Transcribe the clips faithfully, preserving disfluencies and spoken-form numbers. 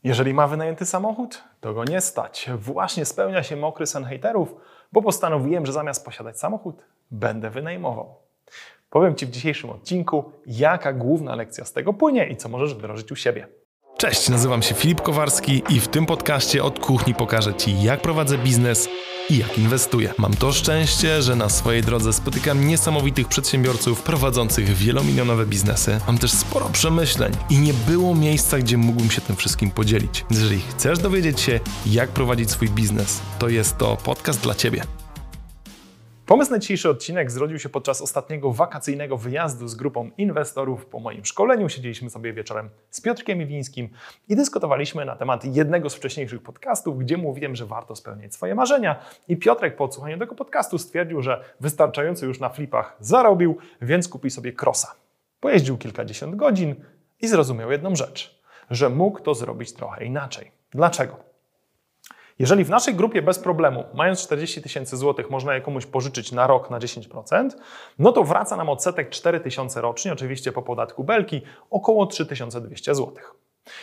Jeżeli ma wynajęty samochód, to go nie stać. Właśnie spełnia się mokry sen hejterów, bo postanowiłem, że zamiast posiadać samochód, będę wynajmował. Powiem Ci w dzisiejszym odcinku, jaka główna lekcja z tego płynie i co możesz wdrożyć u siebie. Cześć, nazywam się Filip Kowarski i w tym podcaście od kuchni pokażę Ci, jak prowadzę biznes i jak inwestuję. Mam to szczęście, że na swojej drodze spotykam niesamowitych przedsiębiorców prowadzących wielomilionowe biznesy. Mam też sporo przemyśleń i nie było miejsca, gdzie mógłbym się tym wszystkim podzielić. Jeżeli chcesz dowiedzieć się, jak prowadzić swój biznes, to jest to podcast dla Ciebie. Pomysł na dzisiejszy odcinek zrodził się podczas ostatniego wakacyjnego wyjazdu z grupą inwestorów po moim szkoleniu. Siedzieliśmy sobie wieczorem z Piotrkiem Iwińskim i dyskutowaliśmy na temat jednego z wcześniejszych podcastów, gdzie mówiłem, że warto spełniać swoje marzenia. I Piotrek po odsłuchaniu tego podcastu stwierdził, że wystarczająco już na flipach zarobił, więc kupi sobie Crossa. Pojeździł kilkadziesiąt godzin i zrozumiał jedną rzecz, że mógł to zrobić trochę inaczej. Dlaczego? Jeżeli w naszej grupie bez problemu, mając czterdzieści tysięcy złotych, można je komuś pożyczyć na rok na dziesięć procent, no to wraca nam odsetek cztery tysiące rocznie, oczywiście po podatku belki, około trzy tysiące dwieście złotych.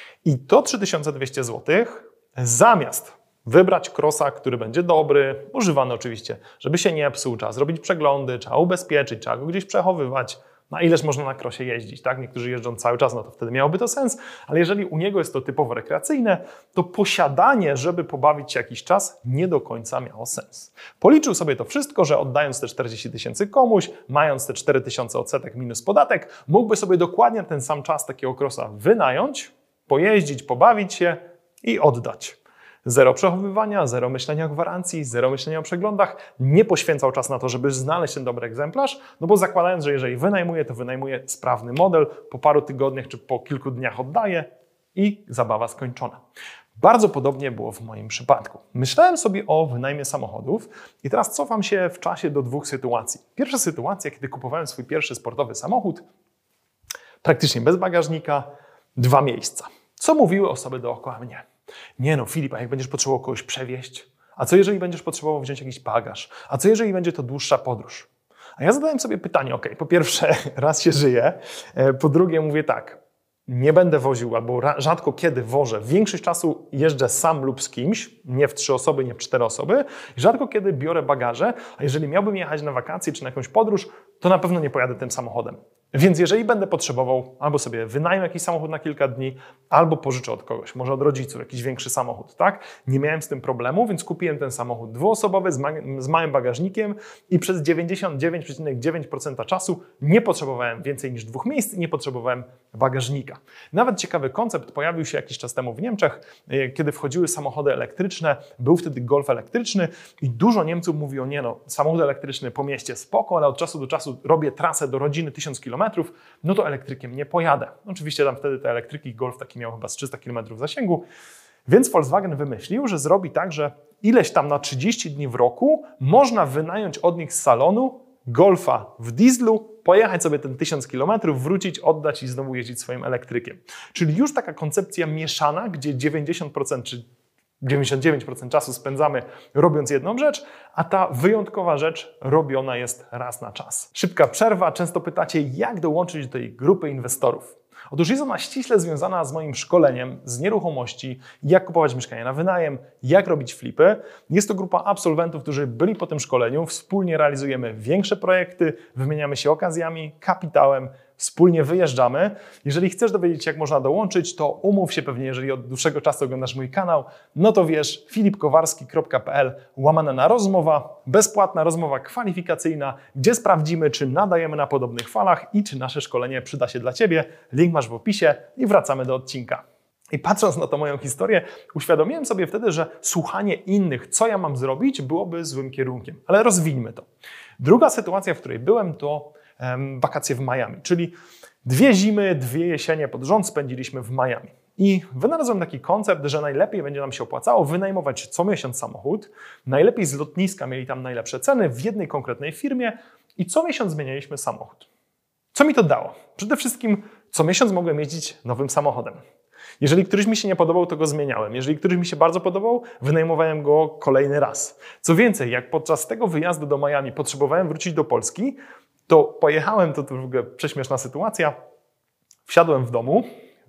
I to trzy tysiące dwieście złotych zamiast wybrać Crossa, który będzie dobry, używany oczywiście, żeby się nie psuł, trzeba zrobić przeglądy, trzeba ubezpieczyć, trzeba go gdzieś przechowywać. Na ileż można na Crossie jeździć, tak? Niektórzy jeżdżą cały czas, no to wtedy miałoby to sens, ale jeżeli u niego jest to typowo rekreacyjne, to posiadanie, żeby pobawić się jakiś czas, nie do końca miało sens. Policzył sobie to wszystko, że oddając te czterdzieści tysięcy komuś, mając te cztery tysiące odsetek minus podatek, mógłby sobie dokładnie ten sam czas takiego Crossa wynająć, pojeździć, pobawić się i oddać. Zero przechowywania, zero myślenia o gwarancji, zero myślenia o przeglądach. Nie poświęcał czas na to, żeby znaleźć ten dobry egzemplarz, no bo zakładając, że jeżeli wynajmuje, to wynajmuje sprawny model, po paru tygodniach czy po kilku dniach oddaje i zabawa skończona. Bardzo podobnie było w moim przypadku. Myślałem sobie o wynajmie samochodów i teraz cofam się w czasie do dwóch sytuacji. Pierwsza sytuacja, kiedy kupowałem swój pierwszy sportowy samochód, praktycznie bez bagażnika, dwa miejsca. Co mówiły osoby dookoła mnie? Nie no, Filip, a jak będziesz potrzebował kogoś przewieźć? A co jeżeli będziesz potrzebował wziąć jakiś bagaż? A co jeżeli będzie to dłuższa podróż? A ja zadałem sobie pytanie, ok, po pierwsze, raz się żyje, po drugie mówię tak, nie będę woził albo rzadko kiedy wożę, większość czasu jeżdżę sam lub z kimś, nie w trzy osoby, nie w cztery osoby, rzadko kiedy biorę bagaże, a jeżeli miałbym jechać na wakacje czy na jakąś podróż, to na pewno nie pojadę tym samochodem. Więc jeżeli będę potrzebował, albo sobie wynajmę jakiś samochód na kilka dni, albo pożyczę od kogoś, może od rodziców, jakiś większy samochód, tak? Nie miałem z tym problemu, więc kupiłem ten samochód dwuosobowy z, ma z małym bagażnikiem i przez dziewięćdziesiąt dziewięć przecinek dziewięć procent czasu nie potrzebowałem więcej niż dwóch miejsc i nie potrzebowałem bagażnika. Nawet ciekawy koncept pojawił się jakiś czas temu w Niemczech, kiedy wchodziły samochody elektryczne, był wtedy Golf elektryczny i dużo Niemców mówiło, nie no, samochód elektryczny po mieście spoko, ale od czasu do czasu robię trasę do rodziny tysiąc kilometrów, no to elektrykiem nie pojadę. Oczywiście tam wtedy te elektryki Golf taki miał chyba z trzysta kilometrów zasięgu, więc Volkswagen wymyślił, że zrobi tak, że ileś tam na trzydzieści dni w roku można wynająć od nich z salonu Golfa w dieslu, pojechać sobie ten tysiąc kilometrów, wrócić, oddać i znowu jeździć swoim elektrykiem. Czyli już taka koncepcja mieszana, gdzie dziewięćdziesiąt procent czy dziewięćdziesiąt dziewięć procent czasu spędzamy robiąc jedną rzecz, a ta wyjątkowa rzecz robiona jest raz na czas. Szybka przerwa. Często pytacie, jak dołączyć do tej grupy inwestorów. Otóż jest ona ściśle związana z moim szkoleniem z nieruchomości, jak kupować mieszkania na wynajem, jak robić flipy. Jest to grupa absolwentów, którzy byli po tym szkoleniu. Wspólnie realizujemy większe projekty, wymieniamy się okazjami, kapitałem, wspólnie wyjeżdżamy. Jeżeli chcesz dowiedzieć się, jak można dołączyć, to umów się pewnie, jeżeli od dłuższego czasu oglądasz mój kanał, no to wiesz, filipkowarski kropka p l łamane na rozmowa, bezpłatna rozmowa kwalifikacyjna, gdzie sprawdzimy, czy nadajemy na podobnych falach i czy nasze szkolenie przyda się dla Ciebie. Link masz w opisie i wracamy do odcinka. I patrząc na tą moją historię, uświadomiłem sobie wtedy, że słuchanie innych, co ja mam zrobić, byłoby złym kierunkiem. Ale rozwijmy to. Druga sytuacja, w której byłem, to um, wakacje w Miami, czyli dwie zimy, dwie jesienie pod rząd spędziliśmy w Miami. I wynalazłem taki koncept, że najlepiej będzie nam się opłacało wynajmować co miesiąc samochód, najlepiej z lotniska mieli tam najlepsze ceny w jednej konkretnej firmie i co miesiąc zmienialiśmy samochód. Co mi to dało? Przede wszystkim co miesiąc mogłem jeździć nowym samochodem. Jeżeli któryś mi się nie podobał, to go zmieniałem. Jeżeli któryś mi się bardzo podobał, wynajmowałem go kolejny raz. Co więcej, jak podczas tego wyjazdu do Miami potrzebowałem wrócić do Polski, to pojechałem, to, to w ogóle prześmieszna sytuacja, wsiadłem w domu,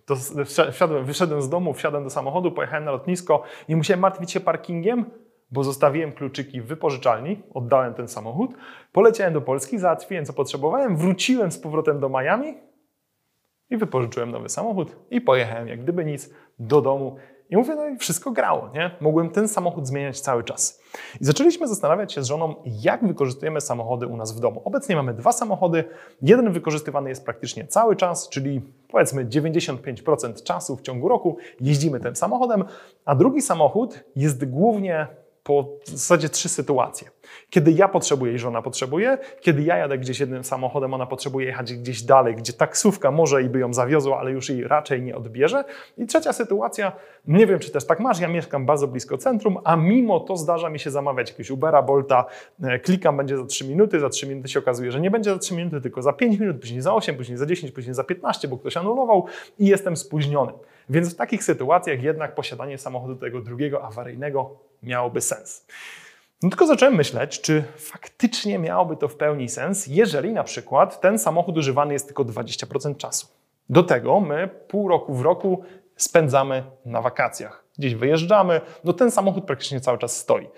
To wsiadłem, wyszedłem z domu, wsiadłem do samochodu, pojechałem na lotnisko, nie musiałem martwić się parkingiem, bo zostawiłem kluczyki w wypożyczalni, oddałem ten samochód, poleciałem do Polski, załatwiłem co potrzebowałem, wróciłem z powrotem do Miami i wypożyczyłem nowy samochód i pojechałem jak gdyby nic do domu. I mówię, no i wszystko grało, nie? Mogłem ten samochód zmieniać cały czas. I zaczęliśmy zastanawiać się z żoną, jak wykorzystujemy samochody u nas w domu. Obecnie mamy dwa samochody. Jeden wykorzystywany jest praktycznie cały czas, czyli powiedzmy dziewięćdziesiąt pięć procent czasu w ciągu roku jeździmy tym samochodem, a drugi samochód jest głównie po w zasadzie trzy sytuacje. Kiedy ja potrzebuję i żona potrzebuje, kiedy ja jadę gdzieś jednym samochodem, ona potrzebuje jechać gdzieś dalej, gdzie taksówka może i by ją zawiozła, ale już jej raczej nie odbierze. I trzecia sytuacja, nie wiem czy też tak masz, ja mieszkam bardzo blisko centrum, a mimo to zdarza mi się zamawiać jakiegoś Ubera, Bolta, klikam, będzie za trzy minuty, za trzy minuty się okazuje, że nie będzie za trzy minuty, tylko za pięć minut, później za osiem, później za dziesięć, później za piętnaście, bo ktoś anulował i jestem spóźniony. Więc w takich sytuacjach jednak posiadanie samochodu tego drugiego awaryjnego miałoby sens. No tylko zacząłem myśleć, czy faktycznie miałoby to w pełni sens, jeżeli na przykład ten samochód używany jest tylko dwadzieścia procent czasu. Do tego my pół roku w roku spędzamy na wakacjach. Gdzieś wyjeżdżamy, no ten samochód praktycznie cały czas stoi.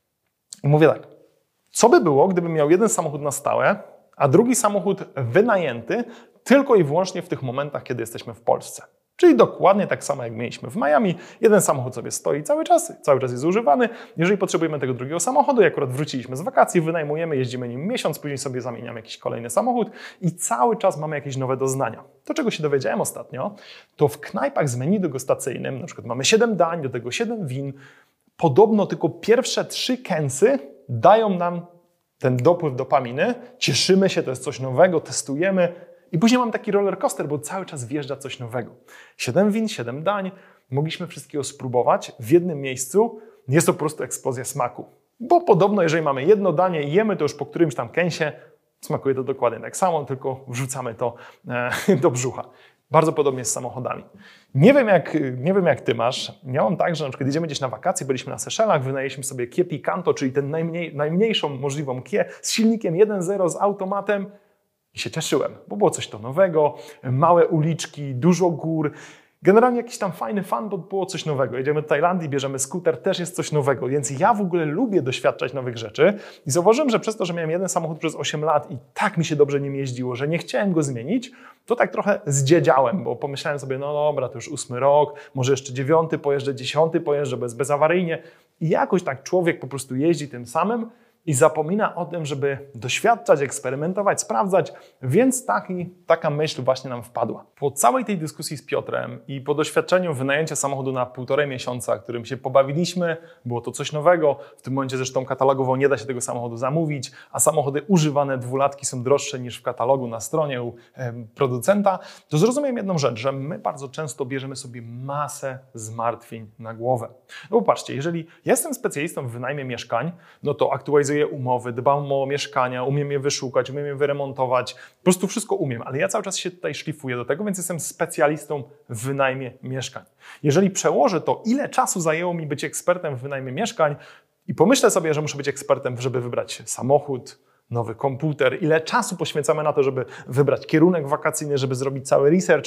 I mówię tak, co by było, gdybym miał jeden samochód na stałe, a drugi samochód wynajęty tylko i wyłącznie w tych momentach, kiedy jesteśmy w Polsce. Czyli dokładnie tak samo jak mieliśmy w Miami. Jeden samochód sobie stoi cały czas, cały czas jest używany. Jeżeli potrzebujemy tego drugiego samochodu, jak akurat wróciliśmy z wakacji, wynajmujemy, jeździmy nim miesiąc, później sobie zamieniamy jakiś kolejny samochód i cały czas mamy jakieś nowe doznania. To, czego się dowiedziałem ostatnio, to w knajpach z menu degustacyjnym, na przykład mamy siedem dań, do tego siedem win, podobno tylko pierwsze trzy kęsy dają nam ten dopływ dopaminy, cieszymy się, to jest coś nowego, testujemy, i później mam taki roller coaster, bo cały czas wjeżdża coś nowego. Siedem win, siedem dań, mogliśmy wszystkiego spróbować w jednym miejscu. Jest to po prostu eksplozja smaku. Bo podobno, jeżeli mamy jedno danie i jemy to już po którymś tam kęsie, smakuje to dokładnie tak samo, tylko wrzucamy to e, do brzucha. Bardzo podobnie z samochodami. Nie wiem, jak, nie wiem jak ty masz. Ja mam tak, że na przykład jedziemy gdzieś na wakacje, byliśmy na Seszelach, wynajęliśmy sobie Kia Picanto, czyli tę najmniej, najmniejszą możliwą Kię z silnikiem jeden zero, z automatem. I się cieszyłem, bo było coś to nowego, małe uliczki, dużo gór. Generalnie jakiś tam fajny fan, bo było coś nowego. Jedziemy do Tajlandii, bierzemy skuter, też jest coś nowego. Więc ja w ogóle lubię doświadczać nowych rzeczy. I zauważyłem, że przez to, że miałem jeden samochód przez osiem lat i tak mi się dobrze nim jeździło, że nie chciałem go zmienić, to tak trochę zdziedziałem, bo pomyślałem sobie, no dobra, to już ósmy rok, może jeszcze dziewiąty pojeżdżę, dziesiąty pojeżdżę, bez, bezawaryjnie. I jakoś tak człowiek po prostu jeździ tym samym, i zapomina o tym, żeby doświadczać, eksperymentować, sprawdzać, więc taki, taka myśl właśnie nam wpadła. Po całej tej dyskusji z Piotrem i po doświadczeniu wynajęcia samochodu na półtorej miesiąca, którym się pobawiliśmy, było to coś nowego, w tym momencie zresztą katalogowo nie da się tego samochodu zamówić, a samochody używane dwulatki są droższe niż w katalogu na stronie u e, producenta, to zrozumiałem jedną rzecz, że my bardzo często bierzemy sobie masę zmartwień na głowę. No bo patrzcie, jeżeli ja jestem specjalistą w wynajmie mieszkań, no to aktualizuję umowy, dbam o mieszkania, umiem je wyszukać, umiem je wyremontować, po prostu wszystko umiem, ale ja cały czas się tutaj szlifuję do tego, więc jestem specjalistą w wynajmie mieszkań. Jeżeli przełożę to, ile czasu zajęło mi być ekspertem w wynajmie mieszkań i pomyślę sobie, że muszę być ekspertem, żeby wybrać samochód, nowy komputer, ile czasu poświęcamy na to, żeby wybrać kierunek wakacyjny, żeby zrobić cały research,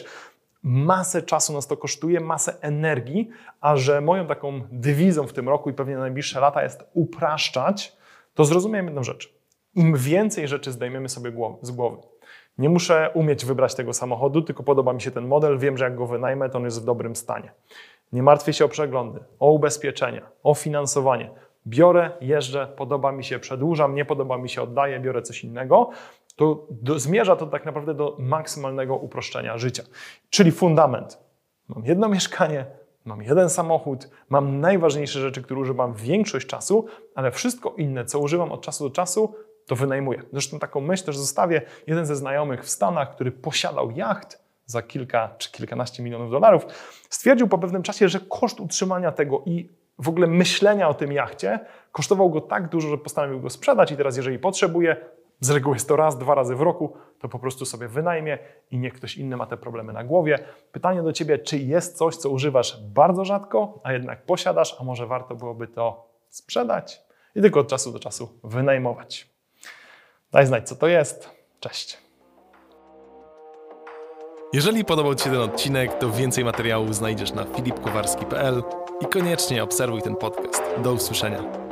masę czasu nas to kosztuje, masę energii, a że moją taką dywizją w tym roku i pewnie na najbliższe lata jest upraszczać, to zrozumiałem jedną rzecz. Im więcej rzeczy zdejmiemy sobie z głowy. Nie muszę umieć wybrać tego samochodu, tylko podoba mi się ten model, wiem, że jak go wynajmę, to on jest w dobrym stanie. Nie martwię się o przeglądy, o ubezpieczenia, o finansowanie. Biorę, jeżdżę, podoba mi się, przedłużam, nie podoba mi się, oddaję, biorę coś innego. To do, zmierza to tak naprawdę do maksymalnego uproszczenia życia. Czyli fundament. Mam jedno mieszkanie, mam jeden samochód, mam najważniejsze rzeczy, które używam większość czasu, ale wszystko inne, co używam od czasu do czasu, to wynajmuję. Zresztą taką myśl też zostawię. Jeden ze znajomych w Stanach, który posiadał jacht za kilka czy kilkanaście milionów dolarów, stwierdził po pewnym czasie, że koszt utrzymania tego i w ogóle myślenia o tym jachcie kosztował go tak dużo, że postanowił go sprzedać i teraz jeżeli potrzebuje, z reguły jest to raz, dwa razy w roku, to po prostu sobie wynajmie i niech ktoś inny ma te problemy na głowie. Pytanie do Ciebie, czy jest coś, co używasz bardzo rzadko, a jednak posiadasz, a może warto byłoby to sprzedać i tylko od czasu do czasu wynajmować. Daj znać, co to jest. Cześć. Jeżeli podobał Ci się ten odcinek, to więcej materiałów znajdziesz na filip kowarski kropka p l i koniecznie obserwuj ten podcast. Do usłyszenia.